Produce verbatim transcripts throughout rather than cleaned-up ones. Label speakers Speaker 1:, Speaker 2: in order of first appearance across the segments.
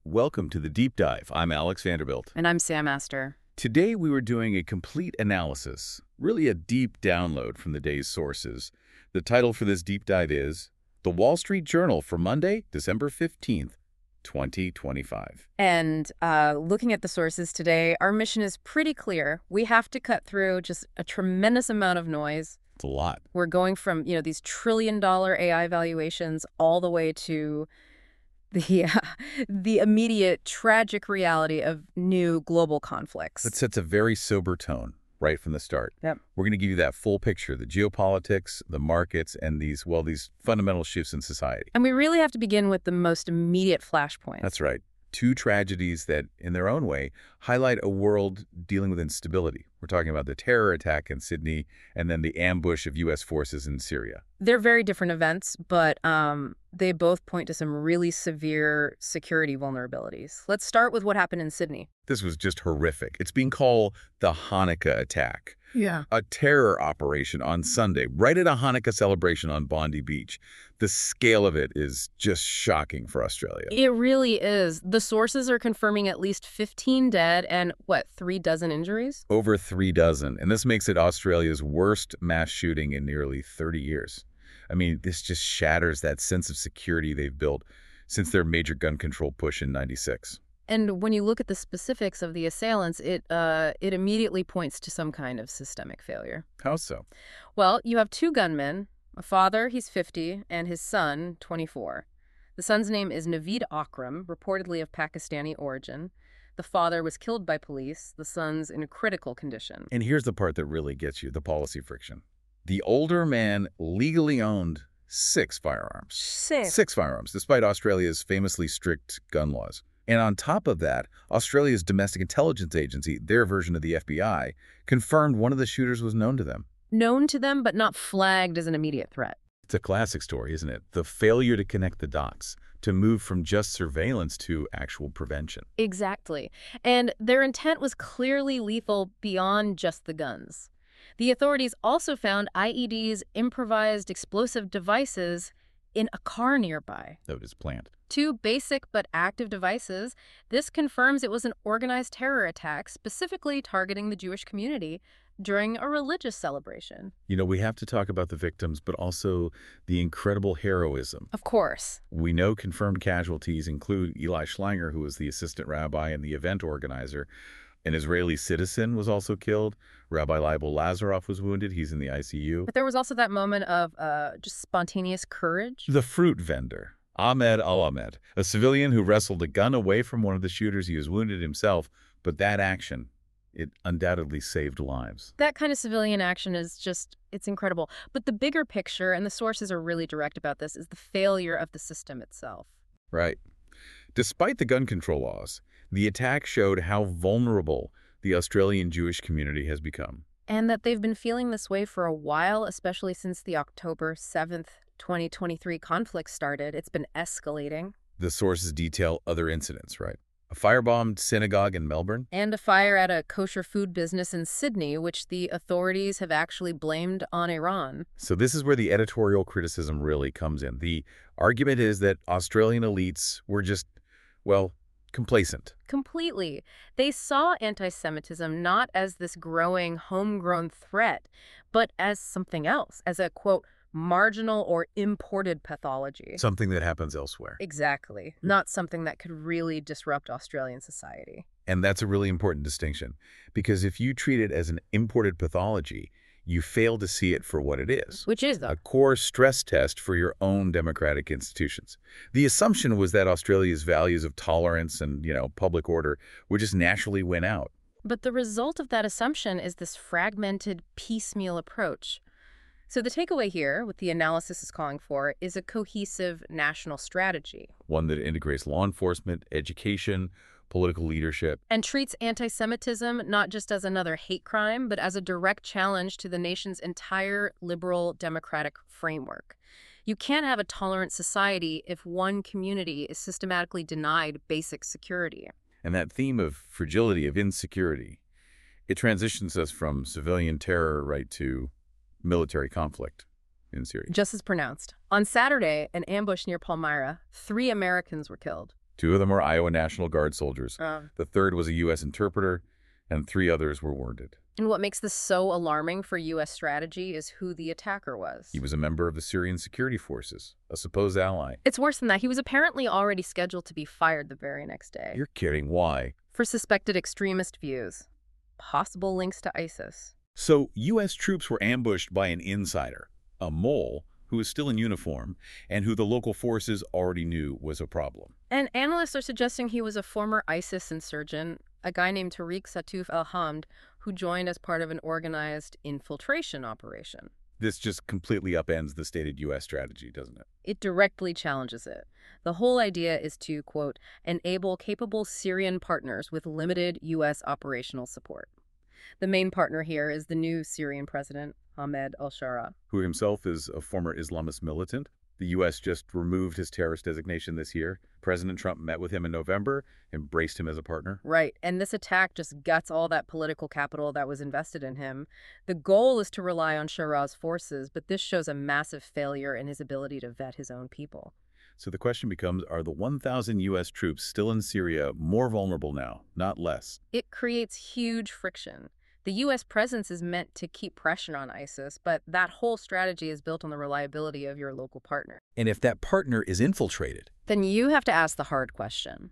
Speaker 1: Welcome to the Deep Dive. I'm Alex Vanderbilt.
Speaker 2: And I'm Sam Astor.
Speaker 1: Today we were doing a complete analysis, really a deep download from the day's sources. The title for this deep dive is The Wall Street Journal for Monday, December fifteenth, twenty twenty-five.
Speaker 2: And uh, looking at the sources today, our mission is pretty clear. We have to cut through just a tremendous amount of noise.
Speaker 1: It's a lot.
Speaker 2: We're going from, you know, these trillion dollar A I valuations all the way to the uh, the immediate tragic reality of new global conflicts.
Speaker 1: That sets a very sober tone right from the start.
Speaker 2: Yep.
Speaker 1: We're going to give you that full picture, the geopolitics, the markets, and these, well, these fundamental shifts in society.
Speaker 2: And we really have to begin with the most immediate flashpoints.
Speaker 1: That's right. Two tragedies that, in their own way, highlight a world dealing with instability. We're talking about the terror attack in Sydney and then the ambush of U S forces in Syria.
Speaker 2: They're very different events, but um, they both point to some really severe security vulnerabilities. Let's start with what happened in Sydney.
Speaker 1: This was just horrific. It's being called the Hanukkah attack.
Speaker 2: Yeah.
Speaker 1: A terror operation on Sunday, right at a Hanukkah celebration on Bondi Beach. The scale of it is just shocking for Australia.
Speaker 2: It really is. The sources are confirming at least fifteen dead and, what, three dozen injuries?
Speaker 1: Over three dozen. And this makes it Australia's worst mass shooting in nearly thirty years. I mean, this just shatters that sense of security they've built since their major gun control push in ninety-six.
Speaker 2: And when you look at the specifics of the assailants, it uh, it immediately points to some kind of systemic failure.
Speaker 1: How so?
Speaker 2: Well, you have two gunmen, a father, he's fifty, and his son, twenty-four. The son's name is Naveed Akram, reportedly of Pakistani origin. The father was killed by police. The son's in a critical condition.
Speaker 1: And here's the part that really gets you, the policy friction. The older man legally owned six firearms.
Speaker 2: Six.
Speaker 1: Six firearms, despite Australia's famously strict gun laws. And on top of that, Australia's Domestic Intelligence Agency, their version of the F B I, confirmed one of the shooters was known to them.
Speaker 2: Known to them, but not flagged as an immediate threat.
Speaker 1: It's a classic story, isn't it? The failure to connect the dots, to move from just surveillance to actual prevention.
Speaker 2: Exactly. And their intent was clearly lethal beyond just the guns. The authorities also found I E Ds, improvised explosive devices, in a car nearby.
Speaker 1: That was planned.
Speaker 2: Two basic but active devices. This confirms it was an organized terror attack specifically targeting the Jewish community during a religious celebration.
Speaker 1: You know, we have to talk about the victims, but also the incredible heroism.
Speaker 2: Of course.
Speaker 1: We know confirmed casualties include Eli Schlanger, who was the assistant rabbi and the event organizer. An Israeli citizen was also killed. Rabbi Leibel Lazarov was wounded. He's in the I C U.
Speaker 2: But there was also that moment of uh, just spontaneous courage.
Speaker 1: The fruit vendor, Ahmed Al-Ahmed, a civilian who wrestled a gun away from one of the shooters. He was wounded himself, but that action, it undoubtedly saved lives.
Speaker 2: That kind of civilian action is just, it's incredible. But the bigger picture, and the sources are really direct about this, is the failure of the system itself.
Speaker 1: Right. Despite the gun control laws, the attack showed how vulnerable the Australian Jewish community has become.
Speaker 2: And that they've been feeling this way for a while, especially since the October seventh, twenty twenty-three conflict started. It's been escalating.
Speaker 1: The sources detail other incidents, right? A firebombed synagogue in Melbourne.
Speaker 2: And a fire at a kosher food business in Sydney, which the authorities have actually blamed on Iran.
Speaker 1: So this is where the editorial criticism really comes in. The argument is that Australian elites were just, well, complacent.
Speaker 2: Completely. They saw anti-Semitism not as this growing, homegrown threat, but as something else, as a, quote, marginal or imported pathology.
Speaker 1: Something that happens elsewhere.
Speaker 2: Exactly. Not something that could really disrupt Australian society.
Speaker 1: And that's a really important distinction, because if you treat it as an imported pathology, you fail to see it for what it is.
Speaker 2: Which is, though?
Speaker 1: A core stress test for your own democratic institutions. The assumption was that Australia's values of tolerance and, you know, public order would just naturally win out.
Speaker 2: But the result of that assumption is this fragmented, piecemeal approach. So the takeaway here, what the analysis is calling for, is a cohesive national strategy.
Speaker 1: One that integrates law enforcement, education, political leadership.
Speaker 2: And treats anti-Semitism not just as another hate crime, but as a direct challenge to the nation's entire liberal democratic framework. You can't have a tolerant society if one community is systematically denied basic security.
Speaker 1: And that theme of fragility, of insecurity, it transitions us from civilian terror right to military conflict in Syria.
Speaker 2: Just as pronounced. On Saturday, an ambush near Palmyra, three Americans were killed.
Speaker 1: Two of them were Iowa National Guard soldiers.
Speaker 2: Um,
Speaker 1: The third was a U S interpreter, and three others were wounded.
Speaker 2: and what makes this so alarming for U S strategy is who the attacker was.
Speaker 1: He was a member of the Syrian security forces, a supposed ally.
Speaker 2: It's worse than that. He was apparently already scheduled to be fired the very next day.
Speaker 1: You're kidding. Why?
Speaker 2: For suspected extremist views. Possible links to ISIS.
Speaker 1: So, U S troops were ambushed by an insider, a mole, who was still in uniform, and who the local forces already knew was a problem.
Speaker 2: And analysts are suggesting he was a former ISIS insurgent, a guy named Tariq Satuf al-Hamd, who joined as part of an organized infiltration operation.
Speaker 1: This just completely upends the stated U S strategy, doesn't it?
Speaker 2: It directly challenges it. The whole idea is to, quote, enable capable Syrian partners with limited U S operational support. The main partner here is the new Syrian president, Ahmed al-Shara.
Speaker 1: Who himself is a former Islamist militant. The U S just removed his terrorist designation this year. President Trump met with him in November, embraced him as a partner.
Speaker 2: Right, and this attack just guts all that political capital that was invested in him. The goal is to rely on Shara's forces, but this shows a massive failure in his ability to vet his own people.
Speaker 1: So the question becomes, are the one thousand U S troops still in Syria more vulnerable now, not less?
Speaker 2: It creates huge friction. The U S presence is meant to keep pressure on ISIS, but that whole strategy is built on the reliability of your local partner.
Speaker 1: And if that partner is infiltrated,
Speaker 2: Then you have to ask the hard question.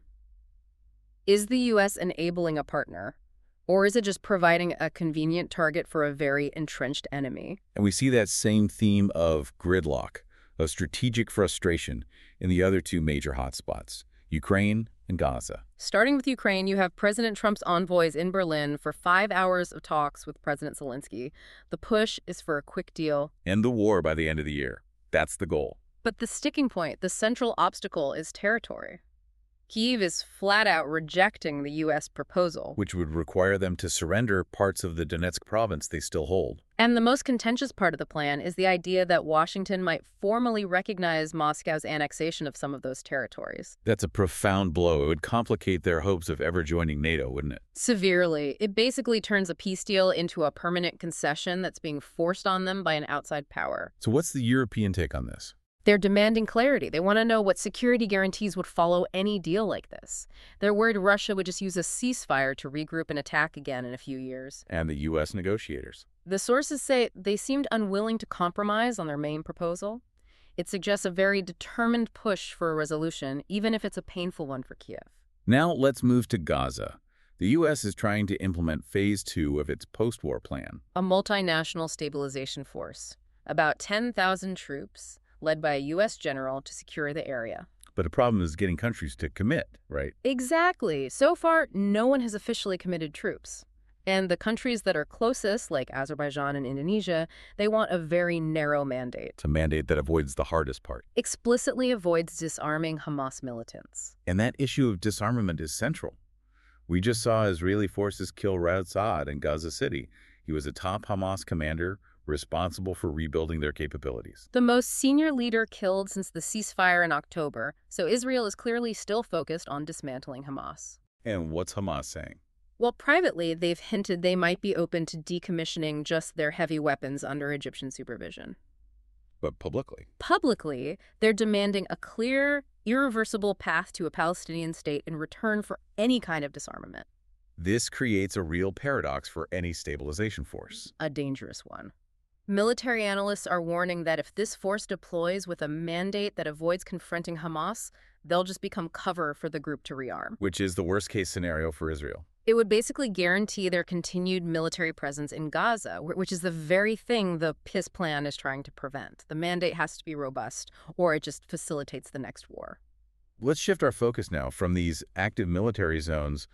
Speaker 2: Is the U S enabling a partner, or is it just providing a convenient target for a very entrenched enemy?
Speaker 1: and we see that same theme of gridlock, of strategic frustration in the other two major hotspots, Ukraine and Gaza.
Speaker 2: Starting with Ukraine, you have President Trump's envoys in Berlin for five hours of talks with President Zelensky. The push is for a quick deal.
Speaker 1: End the war by the end of the year. That's the goal.
Speaker 2: But the sticking point, the central obstacle, is territory. Kyiv is flat out rejecting the U S proposal.
Speaker 1: Which would require them to surrender parts of the Donetsk province they still hold.
Speaker 2: And the most contentious part of the plan is the idea that Washington might formally recognize Moscow's annexation of some of those territories.
Speaker 1: That's a profound blow. It would complicate their hopes of ever joining NATO, wouldn't it?
Speaker 2: Severely. It basically turns a peace deal into a permanent concession that's being forced on them by an outside power.
Speaker 1: So what's the European take on this?
Speaker 2: They're demanding clarity. They want to know what security guarantees would follow any deal like this. They're worried Russia would just use a ceasefire to regroup and attack again in a few years.
Speaker 1: And the U S negotiators.
Speaker 2: The sources say they seemed unwilling to compromise on their main proposal. It suggests a very determined push for a resolution, even if it's a painful one for Kiev.
Speaker 1: Now let's move to Gaza. The U S is trying to implement phase two of its post-war plan.
Speaker 2: A multinational stabilization force, about ten thousand troops, led by a U S general to secure the area.
Speaker 1: But the problem is getting countries to commit, right?
Speaker 2: Exactly. So far, no one has officially committed troops. And the countries that are closest, like Azerbaijan and Indonesia, they want a very narrow mandate.
Speaker 1: It's a mandate that avoids the hardest part.
Speaker 2: Explicitly avoids disarming Hamas militants.
Speaker 1: And that issue of disarmament is central. We just saw Israeli forces kill Raad Saad in Gaza City. He was a top Hamas commander responsible for rebuilding their capabilities.
Speaker 2: The most senior leader killed since the ceasefire in October, so Israel is clearly still focused on dismantling Hamas.
Speaker 1: And what's Hamas saying?
Speaker 2: Well, privately, they've hinted they might be open to decommissioning just their heavy weapons under Egyptian supervision.
Speaker 1: But publicly?
Speaker 2: Publicly, they're demanding a clear, irreversible path to a Palestinian state in return for any kind of disarmament.
Speaker 1: This creates a real paradox for any stabilization force.
Speaker 2: A dangerous one. Military analysts are warning that if this force deploys with a mandate that avoids confronting Hamas, they'll just become cover for the group to rearm.
Speaker 1: Which is the worst-case scenario for Israel.
Speaker 2: It would basically guarantee their continued military presence in Gaza, which is the very thing the peace plan is trying to prevent. The mandate has to be robust, or it just facilitates the next war.
Speaker 1: Let's shift our focus now from these active military zones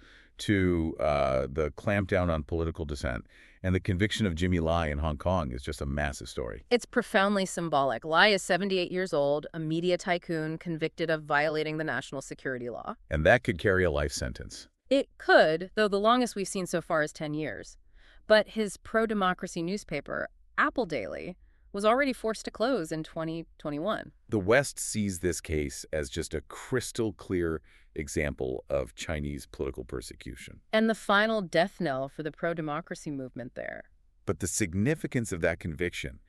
Speaker 1: to uh, the clampdown on political dissent. And the conviction of Jimmy Lai in Hong Kong is just a massive story.
Speaker 2: It's profoundly symbolic. Lai is seventy-eight years old, a media tycoon convicted of violating the national security law.
Speaker 1: And that could carry a life sentence.
Speaker 2: It could, though the longest we've seen so far is ten years. But his pro-democracy newspaper, Apple Daily, was already forced to close in twenty twenty-one.
Speaker 1: The West sees this case as just a crystal clear example of Chinese political persecution.
Speaker 2: And the final death knell for the pro-democracy movement there.
Speaker 1: But the significance of that conviction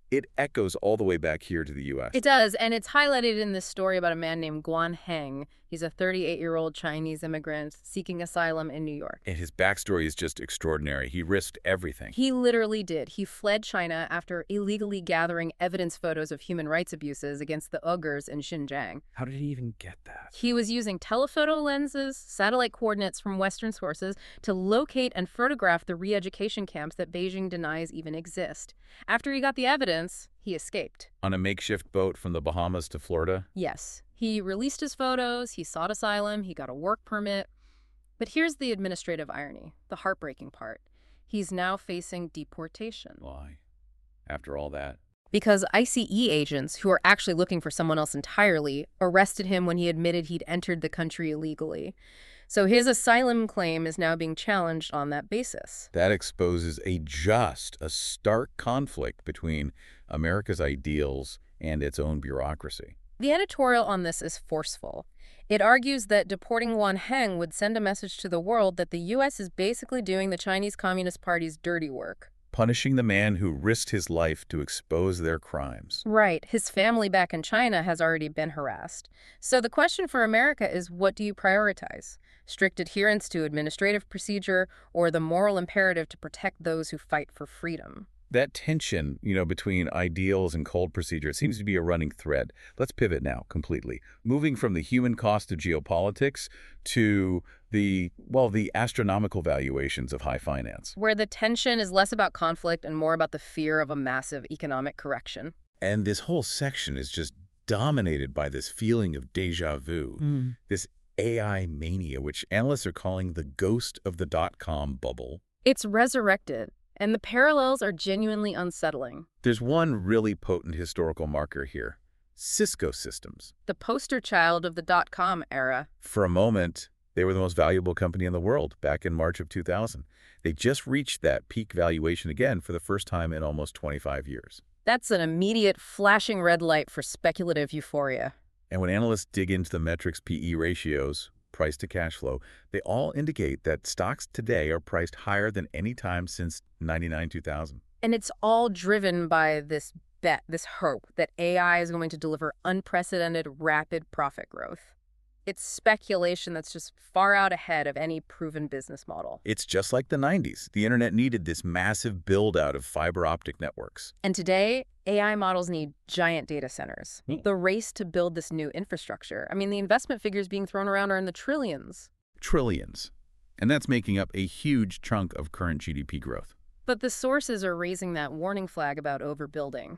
Speaker 1: It echoes all the way back here to the U S.
Speaker 2: It does, and it's highlighted in this story about a man named Guan Heng. He's a thirty-eight-year-old Chinese immigrant seeking asylum in New York.
Speaker 1: And his backstory is just extraordinary. He risked everything.
Speaker 2: He literally did. He fled China after illegally gathering evidence photos of human rights abuses against the Uyghurs in Xinjiang.
Speaker 1: How did he even get that?
Speaker 2: He was using telephoto lenses, satellite coordinates from Western sources to locate and photograph the re-education camps that Beijing denies even exist. After he got the evidence, he escaped.
Speaker 1: On a makeshift boat from the Bahamas to Florida?
Speaker 2: Yes. He released his photos, he sought asylum, he got a work permit. But here's the administrative irony, the heartbreaking part. He's now facing deportation.
Speaker 1: Why? After all that?
Speaker 2: Because I C E agents, who are actually looking for someone else entirely, arrested him when he admitted he'd entered the country illegally. So his asylum claim is now being challenged on that basis.
Speaker 1: That exposes a just, a stark conflict between America's ideals and its own bureaucracy.
Speaker 2: The editorial on this is forceful. It argues that deporting Guan Heng would send a message to the world that the U S is basically doing the Chinese Communist Party's dirty work.
Speaker 1: Punishing the man who risked his life to expose their crimes.
Speaker 2: Right. His family back in China has already been harassed. So the question for America is, what do you prioritize? Strict adherence to administrative procedure or the moral imperative to protect those who fight for freedom?
Speaker 1: That tension, you know, between ideals and cold procedure, it seems to be a running thread. Let's pivot now completely. Moving from the human cost of geopolitics to the, well, the astronomical valuations of high finance.
Speaker 2: Where the tension is less about conflict and more about the fear of a massive economic correction.
Speaker 1: And this whole section is just dominated by this feeling of deja vu,
Speaker 2: Mm.
Speaker 1: this A I mania, which analysts are calling the ghost of the dot-com bubble.
Speaker 2: It's resurrected. And the parallels are genuinely unsettling.
Speaker 1: There's one really potent historical marker here. Cisco Systems.
Speaker 2: The poster child of the dot-com era.
Speaker 1: For a moment, they were the most valuable company in the world back in March of two thousand. They just reached that peak valuation again for the first time in almost twenty-five years.
Speaker 2: That's an immediate flashing red light for speculative euphoria.
Speaker 1: And when analysts dig into the metrics P E ratios, price to cash flow, they all indicate that stocks today are priced higher than any time since ninety-nine two thousand.
Speaker 2: And it's all driven by this bet, this hope that A I is going to deliver unprecedented, rapid profit growth. It's speculation that's just far out ahead of any proven business model.
Speaker 1: It's just like the nineties. The internet needed this massive build-out of fiber optic networks.
Speaker 2: And today, A I models need giant data centers.
Speaker 1: Hmm.
Speaker 2: The race to build this new infrastructure. I mean, the investment figures being thrown around are in the trillions.
Speaker 1: Trillions. And that's making up a huge chunk of current G D P growth.
Speaker 2: But the sources are raising that warning flag about overbuilding.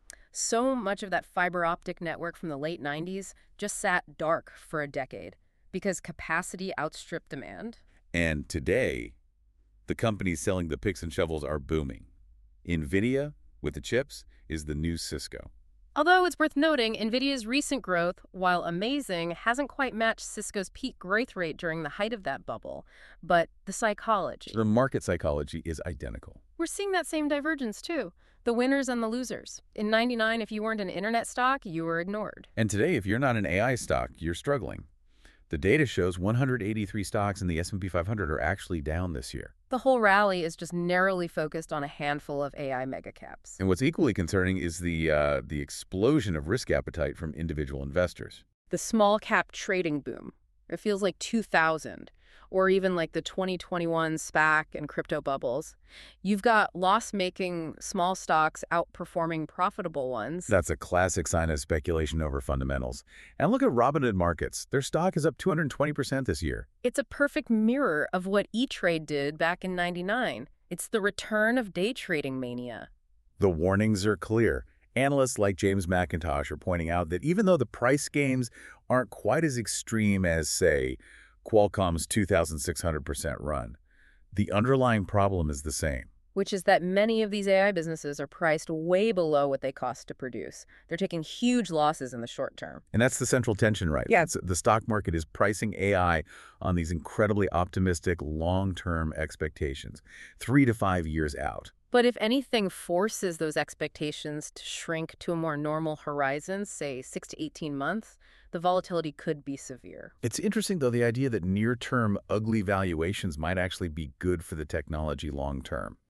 Speaker 2: So much of that fiber optic network from the late nineties just sat dark for a decade because capacity outstripped demand.
Speaker 1: And today, the companies selling the picks and shovels are booming. NVIDIA, with the chips, is the new Cisco.
Speaker 2: Although it's worth noting, NVIDIA's recent growth, while amazing, hasn't quite matched Cisco's peak growth rate during the height of that bubble. But the psychology.
Speaker 1: The market psychology is identical.
Speaker 2: We're seeing that same divergence, too. The winners and the losers. In ninety-nine, if you weren't an internet stock, you were ignored.
Speaker 1: And today, if you're not an A I stock, you're struggling. The data shows one hundred eighty-three stocks in the S and P five hundred are actually down this year.
Speaker 2: The whole rally is just narrowly focused on a handful of A I megacaps.
Speaker 1: And what's equally concerning is the, uh, the explosion of risk appetite from individual investors.
Speaker 2: The small cap trading boom. It feels like two thousand, or even like the twenty twenty-one SPAC and crypto bubbles. You've got loss-making small stocks outperforming profitable ones.
Speaker 1: That's a classic sign of speculation over fundamentals. And look at Robinhood Markets. Their stock is up two hundred twenty percent this year.
Speaker 2: It's a perfect mirror of what E-Trade did back in ninety-nine. It's the return of day trading mania.
Speaker 1: The warnings are clear. Analysts like James McIntosh are pointing out that even though the price games aren't quite as extreme as, say, Qualcomm's two thousand six hundred percent run, the underlying problem is the same.
Speaker 2: Which is that many of these A I businesses are priced way below what they cost to produce. They're taking huge losses in the short term.
Speaker 1: And that's the central tension, right?
Speaker 2: Yeah.
Speaker 1: It's, the stock market is pricing A I on these incredibly optimistic long-term expectations, three to five years out.
Speaker 2: But if anything forces those expectations to shrink to a more normal horizon, say six to eighteen months, the volatility could be severe.
Speaker 1: It's interesting, though, the idea that near-term ugly valuations might actually be good for the technology long-term.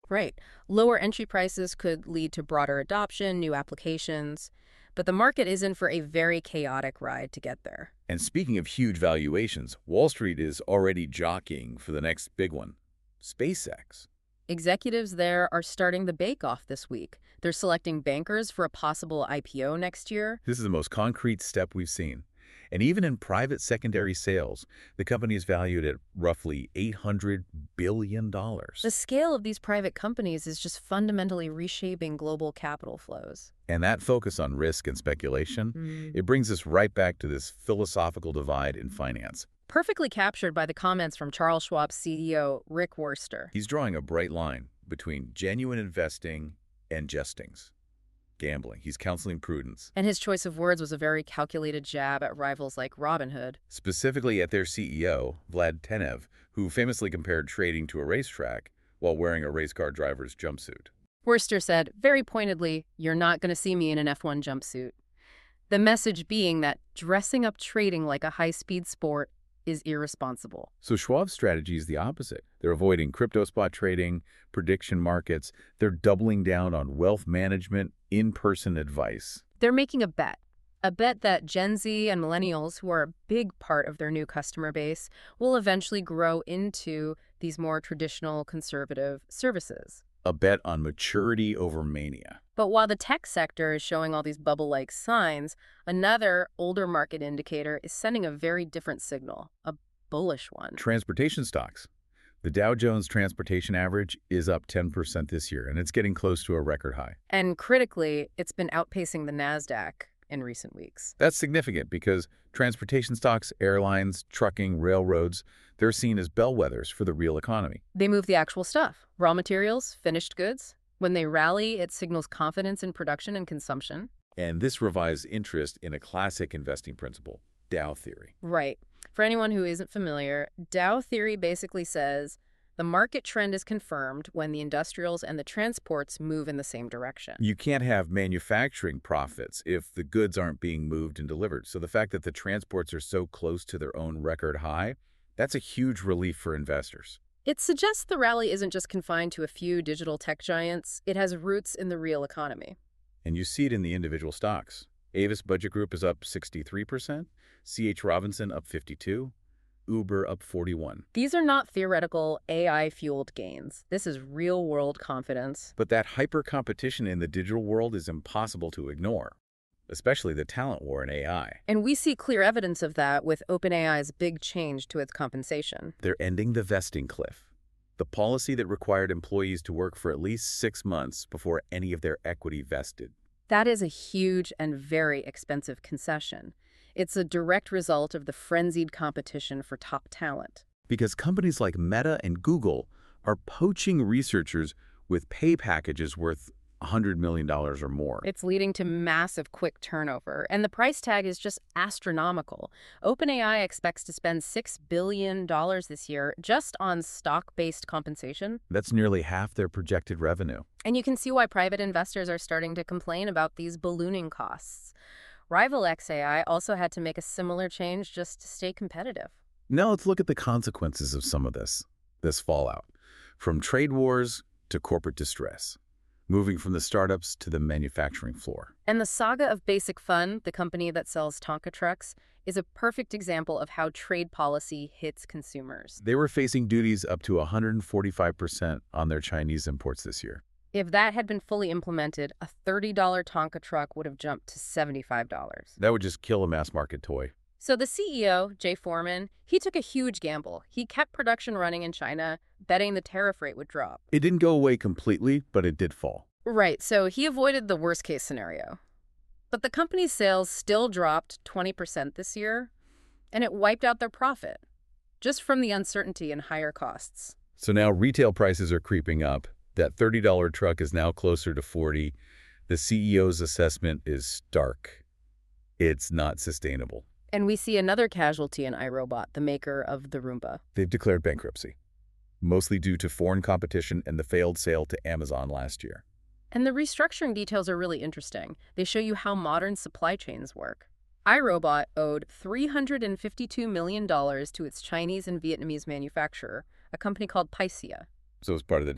Speaker 2: Right. Lower entry prices could lead to broader adoption, new applications, but the market is in for a very chaotic ride to get there.
Speaker 1: And speaking of huge valuations, Wall Street is already jockeying for the next big one, SpaceX.
Speaker 2: Executives there are starting the bake-off this week. They're selecting bankers for a possible I P O next year.
Speaker 1: This is the most concrete step we've seen. And even in private secondary sales, the company is valued at roughly eight hundred billion dollars.
Speaker 2: The scale of these private companies is just fundamentally reshaping global capital flows.
Speaker 1: And that focus on risk and speculation,
Speaker 2: Mm.
Speaker 1: it brings us right back to this philosophical divide in finance.
Speaker 2: Perfectly captured by the comments from Charles Schwab's C E O, Rick Wurster.
Speaker 1: He's drawing a bright line between genuine investing and jestings. Gambling. He's counseling prudence,
Speaker 2: And his choice of words was a very calculated jab at rivals like Robinhood.
Speaker 1: specifically at their C E O, Vlad Tenev, who famously compared trading to a racetrack while wearing a race car driver's jumpsuit.
Speaker 2: Wurster said, very pointedly, "You're not going to see me in an F one jumpsuit." The message being that dressing up trading like a high-speed sport is irresponsible.
Speaker 1: So Schwab's strategy is the opposite. They're avoiding crypto spot trading, prediction markets. They're doubling down on wealth management, in-person advice.
Speaker 2: They're making a bet. A bet that Gen Z and millennials, who are a big part of their new customer base, will eventually grow into these more traditional conservative services.
Speaker 1: A bet on maturity over mania.
Speaker 2: But while the tech sector is showing all these bubble-like signs, another older market indicator is sending a very different signal, a bullish one.
Speaker 1: Transportation stocks. The Dow Jones Transportation Average is up ten percent this year, and it's getting close to a record high.
Speaker 2: And critically, it's been outpacing the NASDAQ in recent weeks.
Speaker 1: That's significant because transportation stocks, airlines, trucking, railroads, they're seen as bellwethers for the real economy.
Speaker 2: They move the actual stuff, raw materials, finished goods. When they rally, it signals confidence in production and consumption.
Speaker 1: And this revives interest in a classic investing principle, Dow theory.
Speaker 2: Right. For anyone who isn't familiar, Dow theory basically says the market trend is confirmed when the industrials and the transports move in the same direction.
Speaker 1: You can't have manufacturing profits if the goods aren't being moved and delivered. So the fact that the transports are so close to their own record high, that's a huge relief for investors.
Speaker 2: It suggests the rally isn't just confined to a few digital tech giants. It has roots in the real economy.
Speaker 1: And you see it in the individual stocks. Avis Budget Group is up sixty-three percent, C H Robinson up fifty-two, Uber up forty-one.
Speaker 2: These are not theoretical A I-fueled gains. This is real-world confidence.
Speaker 1: But that hyper-competition in the digital world is impossible to ignore, especially the talent war in A I.
Speaker 2: And we see clear evidence of that with OpenAI's big change to its compensation.
Speaker 1: They're ending the vesting cliff, the policy that required employees to work for at least six months before any of their equity vested.
Speaker 2: That is a huge and very expensive concession. It's a direct result of the frenzied competition for top talent.
Speaker 1: Because companies like Meta and Google are poaching researchers with pay packages worth one hundred million dollars or more.
Speaker 2: It's leading to massive quick turnover, and the price tag is just astronomical. OpenAI expects to spend six billion dollars this year just on stock-based compensation.
Speaker 1: That's nearly half their projected revenue.
Speaker 2: And you can see why private investors are starting to complain about these ballooning costs. Rival X A I also had to make a similar change just to stay competitive.
Speaker 1: Now let's look at the consequences of some of this, this fallout, from trade wars to corporate distress, moving from the startups to the manufacturing floor.
Speaker 2: And the saga of Basic Fun, the company that sells Tonka trucks, is a perfect example of how trade policy hits consumers.
Speaker 1: They were facing duties up to one hundred forty-five percent on their Chinese imports this year.
Speaker 2: If that had been fully implemented, a thirty dollar Tonka truck would have jumped to seventy-five dollars.
Speaker 1: That would just kill a mass market toy.
Speaker 2: So the C E O, Jay Foreman, he took a huge gamble. He kept production running in China, betting the tariff rate would drop.
Speaker 1: It didn't go away completely, but it did fall.
Speaker 2: Right, so he avoided the worst-case scenario. But the company's sales still dropped twenty percent this year, and it wiped out their profit, just from the uncertainty and higher costs.
Speaker 1: So now retail prices are creeping up. That thirty dollar truck is now closer to forty dollars. The C E O's assessment is stark. It's not sustainable.
Speaker 2: And we see another casualty in iRobot, the maker of the Roomba.
Speaker 1: They've declared bankruptcy, mostly due to foreign competition and the failed sale to Amazon last year.
Speaker 2: And the restructuring details are really interesting. They show you how modern supply chains work. iRobot owed three hundred fifty-two million dollars to its Chinese and Vietnamese manufacturer, a company called Paisia.
Speaker 1: So it's part of the deal.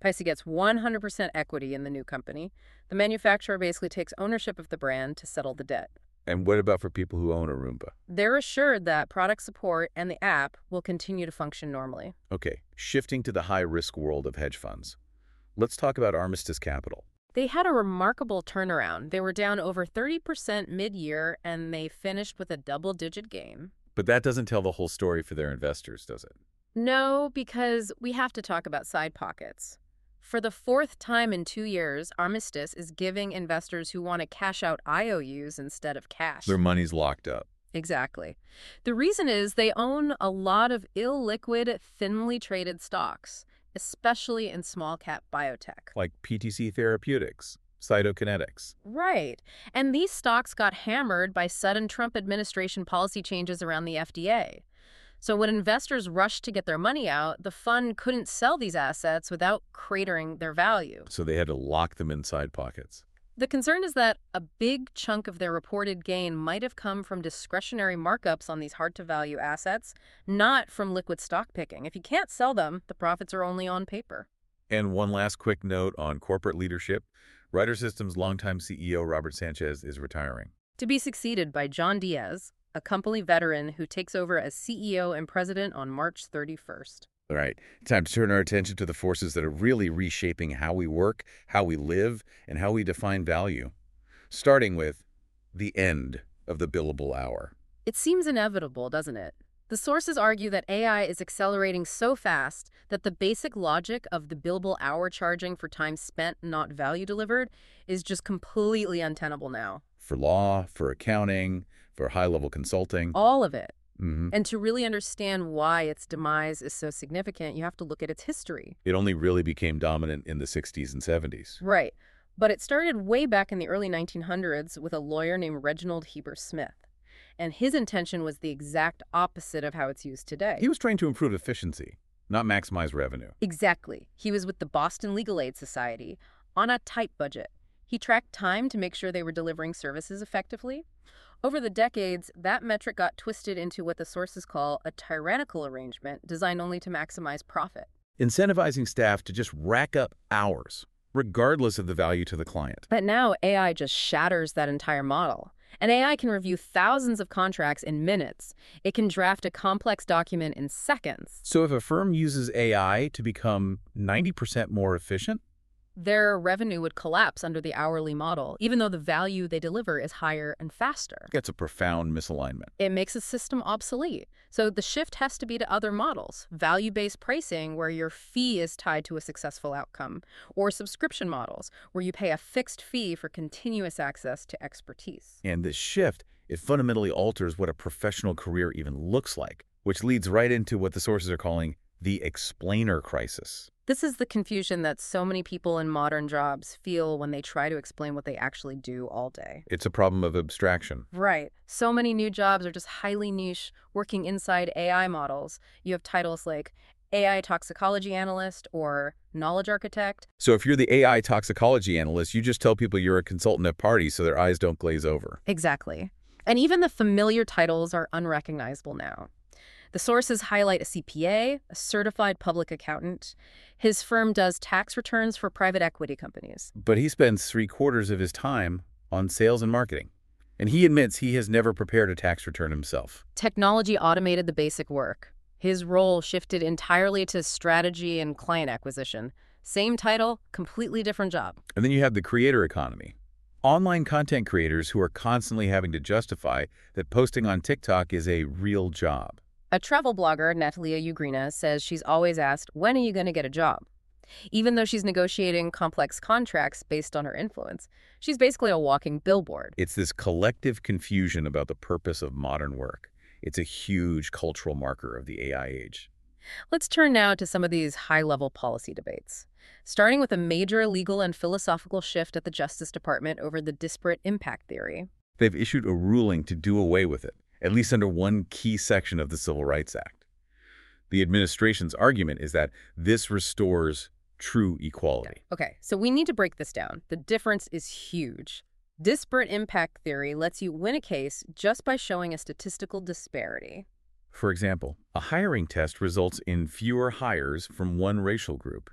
Speaker 2: Picey gets one hundred percent equity in the new company. The manufacturer basically takes ownership of the brand to settle the debt.
Speaker 1: And what about for people who own a Roomba?
Speaker 2: They're assured that product support and the app will continue to function normally.
Speaker 1: Okay, shifting to the high-risk world of hedge funds. Let's talk about Armistice Capital.
Speaker 2: They had a remarkable turnaround. They were down over thirty percent mid-year, and they finished with a double-digit gain.
Speaker 1: But that doesn't tell the whole story for their investors, does it?
Speaker 2: No, because we have to talk about side pockets. For the fourth time in two years, Armistice is giving investors who want to cash out I O Us instead of cash.
Speaker 1: Their money's locked up.
Speaker 2: Exactly. The reason is they own a lot of illiquid, thinly traded stocks, especially in small-cap biotech.
Speaker 1: Like P T C Therapeutics, Cytokinetics.
Speaker 2: Right. And these stocks got hammered by sudden Trump administration policy changes around the F D A. So when investors rushed to get their money out, the fund couldn't sell these assets without cratering their value.
Speaker 1: So they had to lock them in side pockets.
Speaker 2: The concern is that a big chunk of their reported gain might have come from discretionary markups on these hard-to-value assets, not from liquid stock picking. If you can't sell them, the profits are only on paper.
Speaker 1: And one last quick note on corporate leadership. Ryder System's longtime C E O Robert Sanchez is retiring.
Speaker 2: To be succeeded by John Diaz, a company veteran who takes over as C E O and president on March thirty-first.
Speaker 1: All right, time to turn our attention to the forces that are really reshaping how we work, how we live, and how we define value. Starting with the end of the billable hour.
Speaker 2: It seems inevitable, doesn't it? The sources argue that A I is accelerating so fast that the basic logic of the billable hour charging for time spent, not value delivered, is just completely untenable now.
Speaker 1: For law, for accounting, for high-level consulting.
Speaker 2: All of it.
Speaker 1: Mm-hmm.
Speaker 2: And to really understand why its demise is so significant, you have to look at its history.
Speaker 1: It only really became dominant in the sixties and seventies.
Speaker 2: Right. But it started way back in the early nineteen hundreds with a lawyer named Reginald Heber Smith. And his intention was the exact opposite of how it's used today.
Speaker 1: He was trying to improve efficiency, not maximize revenue.
Speaker 2: Exactly. He was with the Boston Legal Aid Society on a tight budget. He tracked time to make sure they were delivering services effectively. Over the decades, that metric got twisted into what the sources call a tyrannical arrangement designed only to maximize profit.
Speaker 1: Incentivizing staff to just rack up hours, regardless of the value to the client.
Speaker 2: But now A I just shatters that entire model. And A I can review thousands of contracts in minutes. It can draft a complex document in seconds.
Speaker 1: So if a firm uses A I to become ninety percent more efficient,
Speaker 2: their revenue would collapse under the hourly model, even though the value they deliver is higher and faster.
Speaker 1: that's a profound misalignment.
Speaker 2: It makes the system obsolete. So the shift has to be to other models, value-based pricing where your fee is tied to a successful outcome, or subscription models where you pay a fixed fee for continuous access to expertise.
Speaker 1: And this shift, it fundamentally alters what a professional career even looks like, which leads right into what the sources are calling the explainer crisis.
Speaker 2: This is the confusion that so many people in modern jobs feel when they try to explain what they actually do all day.
Speaker 1: It's a problem of abstraction.
Speaker 2: Right. So many new jobs are just highly niche, working inside A I models. You have titles like A I toxicology analyst or knowledge architect.
Speaker 1: So if you're the A I toxicology analyst, you just tell people you're a consultant at parties so their eyes don't glaze over.
Speaker 2: Exactly. And even the familiar titles are unrecognizable now. The sources highlight a C P A, a certified public accountant. His firm does tax returns for private equity companies.
Speaker 1: But he spends three quarters of his time on sales and marketing. And he admits he has never prepared a tax return himself.
Speaker 2: Technology automated the basic work. His role shifted entirely to strategy and client acquisition. Same title, completely different job.
Speaker 1: And then you have the creator economy. Online content creators who are constantly having to justify that posting on TikTok is a real job.
Speaker 2: A travel blogger, Natalia Ugrina, says she's always asked, when are you going to get a job? Even though she's negotiating complex contracts based on her influence, she's basically a walking billboard.
Speaker 1: It's this collective confusion about the purpose of modern work. It's a huge cultural marker of the A I age.
Speaker 2: Let's turn now to some of these high-level policy debates, starting with a major legal and philosophical shift at the Justice Department over the disparate impact theory.
Speaker 1: They've issued a ruling to do away with it, at least under one key section of the Civil Rights Act. The administration's argument is that this restores true equality.
Speaker 2: Okay, so we need to break this down. The difference is huge. Disparate impact theory lets you win a case just by showing a statistical disparity.
Speaker 1: For example, a hiring test results in fewer hires from one racial group,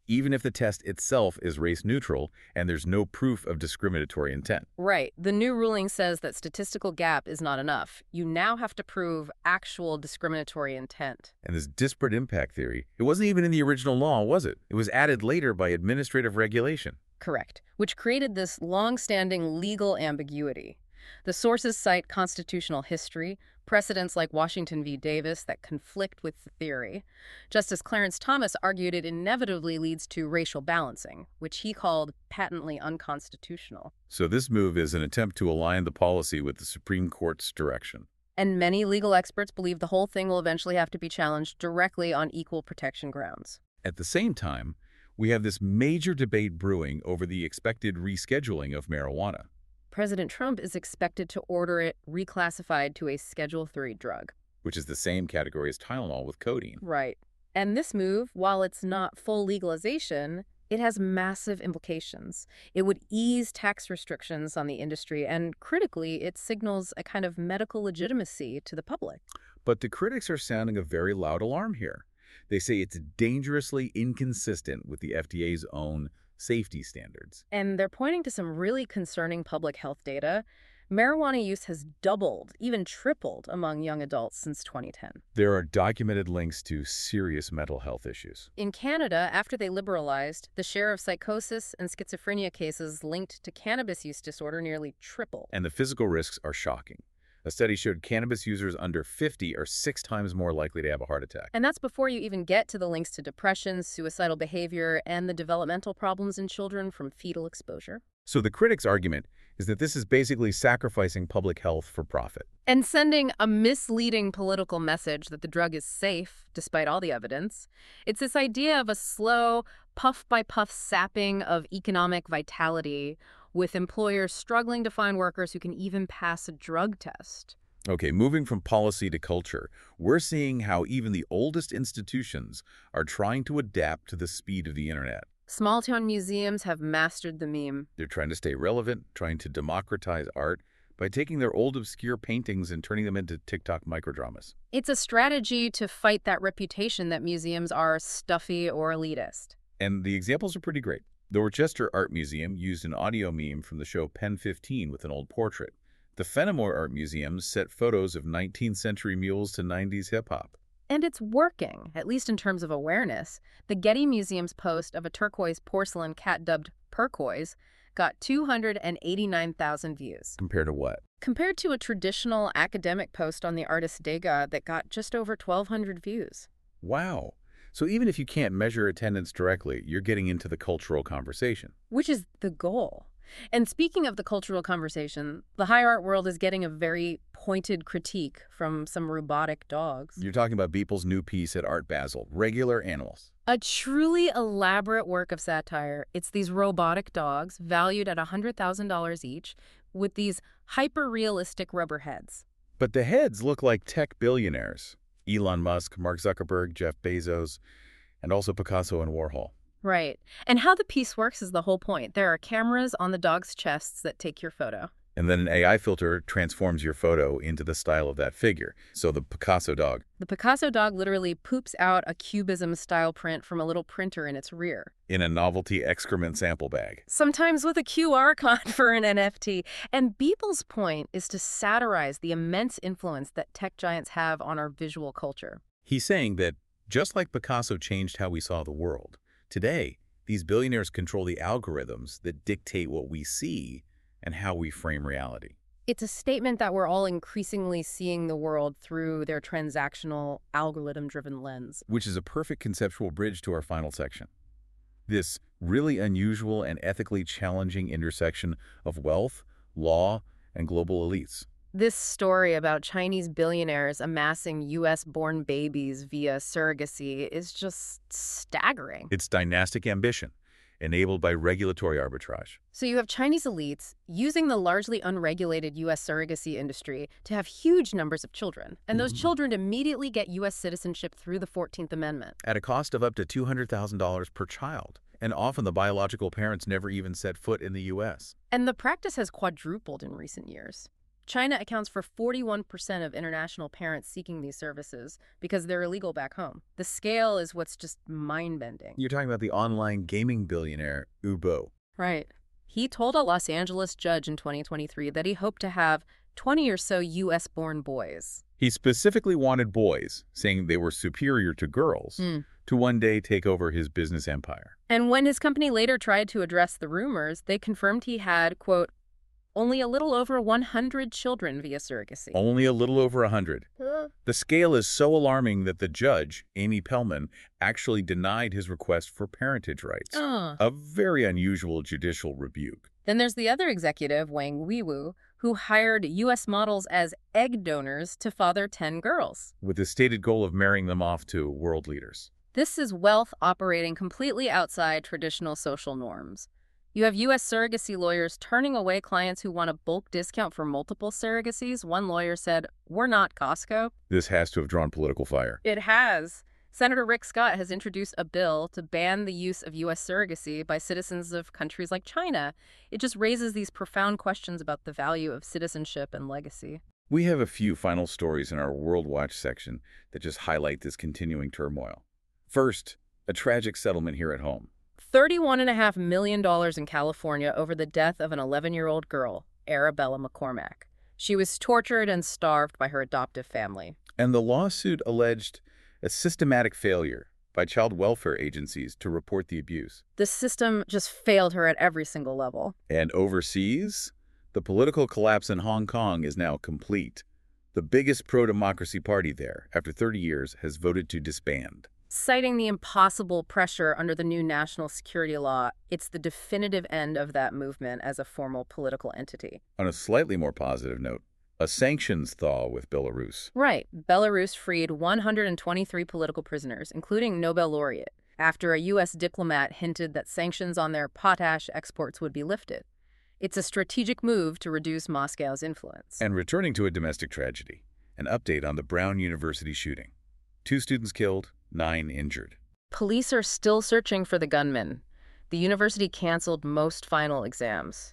Speaker 1: even if the test itself is race-neutral and there's no proof of discriminatory intent.
Speaker 2: Right. The new ruling says that statistical gap is not enough. You now have to prove actual discriminatory intent.
Speaker 1: And this disparate impact theory, it wasn't even in the original law, was it? It was added later by administrative regulation.
Speaker 2: Correct. Which created this long-standing legal ambiguity. The sources cite constitutional history, precedents like Washington v. Davis that conflict with the theory. Justice Clarence Thomas argued it inevitably leads to racial balancing, which he called patently unconstitutional.
Speaker 1: So this move is an attempt to align the policy with the Supreme Court's direction.
Speaker 2: And many legal experts believe the whole thing will eventually have to be challenged directly on equal protection grounds.
Speaker 1: At the same time, we have this major debate brewing over the expected rescheduling of marijuana.
Speaker 2: President Trump is expected to order it reclassified to a Schedule three drug.
Speaker 1: Which is the same category as Tylenol with codeine.
Speaker 2: Right. And this move, while it's not full legalization, it has massive implications. It would ease tax restrictions on the industry, and critically, it signals a kind of medical legitimacy to the public.
Speaker 1: But the critics are sounding a very loud alarm here. They say it's dangerously inconsistent with the F D A's own safety standards.
Speaker 2: And they're pointing to some really concerning public health data. Marijuana use has doubled, even tripled, among young adults since twenty ten.
Speaker 1: There are documented links to serious mental health issues.
Speaker 2: In Canada, after they liberalized, the share of psychosis and schizophrenia cases linked to cannabis use disorder nearly tripled.
Speaker 1: And the physical risks are shocking. A study showed cannabis users under fifty are six times more likely to have a heart attack.
Speaker 2: And that's before you even get to the links to depression, suicidal behavior, and the developmental problems in children from fetal exposure.
Speaker 1: So the critics' argument is that this is basically sacrificing public health for profit.
Speaker 2: And sending a misleading political message that the drug is safe, despite all the evidence. It's this idea of a slow, puff-by-puff sapping of economic vitality, with employers struggling to find workers who can even pass a drug test.
Speaker 1: Okay, moving from policy to culture, we're seeing how even the oldest institutions are trying to adapt to the speed of the internet.
Speaker 2: Small-town museums have mastered the meme.
Speaker 1: They're trying to stay relevant, trying to democratize art by taking their old obscure paintings and turning them into TikTok microdramas.
Speaker 2: It's a strategy to fight that reputation that museums are stuffy or elitist.
Speaker 1: And the examples are pretty great. The Worcester Art Museum used an audio meme from the show Pen fifteen with an old portrait. The Fenimore Art Museum set photos of nineteenth century mules to nineties hip-hop.
Speaker 2: And it's working, at least in terms of awareness. The Getty Museum's post of a turquoise porcelain cat dubbed Percoise got two hundred eighty-nine thousand views.
Speaker 1: Compared to what?
Speaker 2: Compared to a traditional academic post on the artist Degas that got just over twelve hundred views.
Speaker 1: Wow. So even if you can't measure attendance directly, you're getting into the cultural conversation.
Speaker 2: Which is the goal. And speaking of the cultural conversation, the high art world is getting a very pointed critique from some robotic dogs.
Speaker 1: You're talking about Beeple's new piece at Art Basel, Regular Animals.
Speaker 2: A truly elaborate work of satire. It's these robotic dogs, valued at one hundred thousand dollars each, with these hyper-realistic rubber heads.
Speaker 1: But the heads look like tech billionaires. Elon Musk, Mark Zuckerberg, Jeff Bezos, and also Picasso and Warhol.
Speaker 2: Right. And how the piece works is the whole point. There are cameras on the dog's chests that take your photo.
Speaker 1: And then an A I filter transforms your photo into the style of that figure. So the Picasso dog.
Speaker 2: The Picasso dog literally poops out a cubism-style print from a little printer in its rear.
Speaker 1: In a novelty excrement sample bag.
Speaker 2: Sometimes with a Q R code for an N F T. And Beeple's point is to satirize the immense influence that tech giants have on our visual culture.
Speaker 1: He's saying that just like Picasso changed how we saw the world, today, these billionaires control the algorithms that dictate what we see and how we frame reality.
Speaker 2: It's a statement that we're all increasingly seeing the world through their transactional, algorithm-driven lens.
Speaker 1: Which is a perfect conceptual bridge to our final section. This really unusual and ethically challenging intersection of wealth, law, and global elites.
Speaker 2: This story about Chinese billionaires amassing U S-born babies via surrogacy is just staggering.
Speaker 1: It's dynastic ambition, enabled by regulatory arbitrage.
Speaker 2: So you have Chinese elites using the largely unregulated U S surrogacy industry to have huge numbers of children. And those mm-hmm. children immediately get U S citizenship through the fourteenth Amendment.
Speaker 1: At a cost of up to two hundred thousand dollars per child. And often the biological parents never even set foot in the U S.
Speaker 2: And the practice has quadrupled in recent years. China accounts for forty-one percent of international parents seeking these services because they're illegal back home. The scale is what's just mind-bending.
Speaker 1: You're talking about the online gaming billionaire, Ubo.
Speaker 2: Right. He told a Los Angeles judge in twenty twenty-three that he hoped to have twenty or so U S-born boys.
Speaker 1: He specifically wanted boys, saying they were superior to girls,
Speaker 2: Mm.
Speaker 1: to one day take over his business empire.
Speaker 2: And when his company later tried to address the rumors, they confirmed he had, quote, only a little over one hundred children via surrogacy.
Speaker 1: Only a little over a hundred.
Speaker 2: Huh.
Speaker 1: The scale is so alarming that the judge, Amy Pellman, actually denied his request for parentage rights.
Speaker 2: Uh.
Speaker 1: A very unusual judicial rebuke.
Speaker 2: Then there's the other executive, Wang Weiwu, who hired U S models as egg donors to father ten girls.
Speaker 1: With the stated goal of marrying them off to world leaders.
Speaker 2: This is wealth operating completely outside traditional social norms. You have U S surrogacy lawyers turning away clients who want a bulk discount for multiple surrogacies. One lawyer said, we're not Costco.
Speaker 1: This has to have drawn political fire.
Speaker 2: It has. Senator Rick Scott has introduced a bill to ban the use of U S surrogacy by citizens of countries like China. It just raises these profound questions about the value of citizenship and legacy.
Speaker 1: We have a few final stories in our World Watch section that just highlight this continuing turmoil. First, a tragic settlement here at home.
Speaker 2: thirty-one point five million dollars in California over the death of an eleven-year-old girl, Arabella McCormack. She was tortured and starved by her adoptive family.
Speaker 1: And the lawsuit alleged a systematic failure by child welfare agencies to report the abuse.
Speaker 2: The system just failed her at every single level.
Speaker 1: And overseas, the political collapse in Hong Kong is now complete. The biggest pro-democracy party there, after thirty years, has voted to disband.
Speaker 2: Citing the impossible pressure under the new national security law, it's the definitive end of that movement as a formal political entity.
Speaker 1: On a slightly more positive note, a sanctions thaw with Belarus.
Speaker 2: Right. Belarus freed one hundred twenty-three political prisoners, including Nobel laureate, after a U S diplomat hinted that sanctions on their potash exports would be lifted. It's a strategic move to reduce Moscow's influence.
Speaker 1: And returning to a domestic tragedy, an update on the Brown University shooting. Two students killed, nine injured.
Speaker 2: Police are still searching for the gunman. The university canceled most final exams.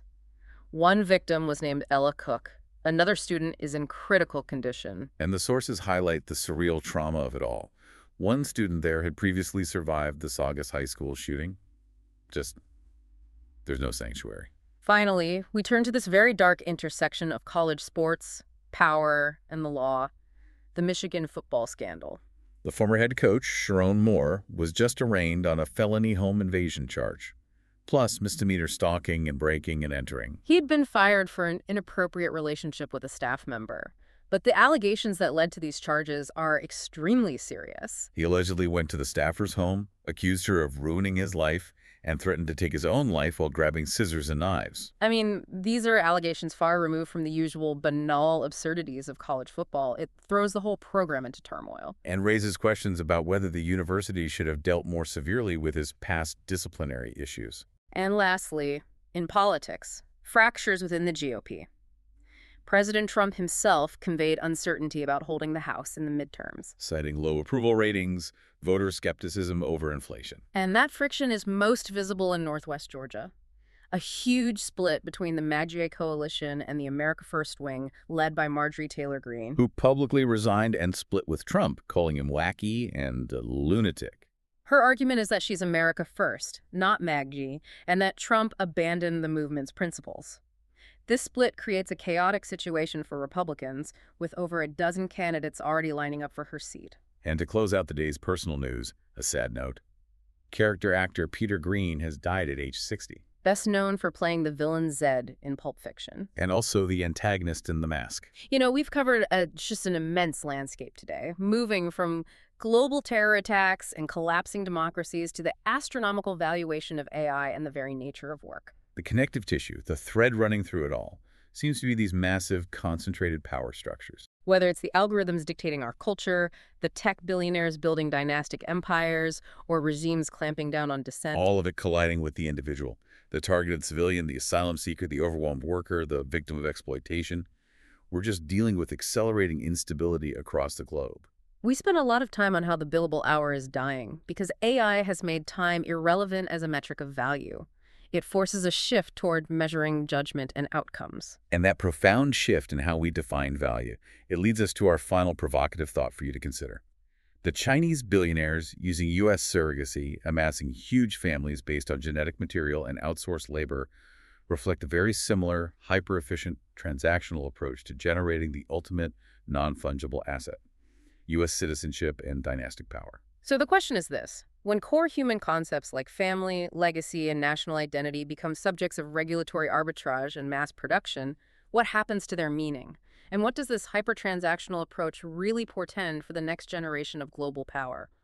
Speaker 2: One victim was named Ella Cook. Another student is in critical condition.
Speaker 1: And the sources highlight the surreal trauma of it all. One student there had previously survived the Saugus High School shooting. Just, there's no sanctuary.
Speaker 2: Finally, we turn to this very dark intersection of college sports, power, and the law, the Michigan football scandal.
Speaker 1: The former head coach, Sharon Moore, was just arraigned on a felony home invasion charge, plus misdemeanor stalking and breaking and entering.
Speaker 2: He'd been fired for an inappropriate relationship with a staff member, but the allegations that led to these charges are extremely serious.
Speaker 1: He allegedly went to the staffer's home, accused her of ruining his life, and threatened to take his own life while grabbing scissors and knives.
Speaker 2: I mean, these are allegations far removed from the usual banal absurdities of college football. It throws the whole program into turmoil.
Speaker 1: And raises questions about whether the university should have dealt more severely with his past disciplinary issues.
Speaker 2: And lastly, in politics, fractures within the G O P. President Trump himself conveyed uncertainty about holding the House in the midterms,
Speaker 1: citing low approval ratings, voter skepticism over inflation.
Speaker 2: And that friction is most visible in Northwest Georgia. A huge split between the MAGA coalition and the America First wing, led by Marjorie Taylor Greene,
Speaker 1: who publicly resigned and split with Trump, calling him wacky and a lunatic.
Speaker 2: Her argument is that she's America First, not MAGA, and that Trump abandoned the movement's principles. This split creates a chaotic situation for Republicans, with over a dozen candidates already lining up for her seat.
Speaker 1: And to close out the day's personal news, a sad note. Character actor Peter Greene has died at age sixty.
Speaker 2: Best known for playing the villain Zed in Pulp Fiction.
Speaker 1: And also the antagonist in The Mask.
Speaker 2: You know, we've covered a, just an immense landscape today, moving from global terror attacks and collapsing democracies to the astronomical valuation of A I and the very nature of work.
Speaker 1: The connective tissue, the thread running through it all, seems to be these massive, concentrated power structures.
Speaker 2: Whether it's the algorithms dictating our culture, the tech billionaires building dynastic empires, or regimes clamping down on dissent.
Speaker 1: All of it colliding with the individual, the targeted civilian, the asylum seeker, the overwhelmed worker, the victim of exploitation. We're just dealing with accelerating instability across the globe.
Speaker 2: We spend a lot of time on how the billable hour is dying because A I has made time irrelevant as a metric of value. It forces a shift toward measuring judgment and outcomes.
Speaker 1: And that profound shift in how we define value, it leads us to our final provocative thought for you to consider. The Chinese billionaires using U S surrogacy, amassing huge families based on genetic material and outsourced labor, reflect a very similar, hyper-efficient transactional approach to generating the ultimate non-fungible asset, U S citizenship and dynastic power.
Speaker 2: So the question is this. When core human concepts like family, legacy, and national identity become subjects of regulatory arbitrage and mass production, what happens to their meaning? And what does this hyper-transactional approach really portend for the next generation of global power?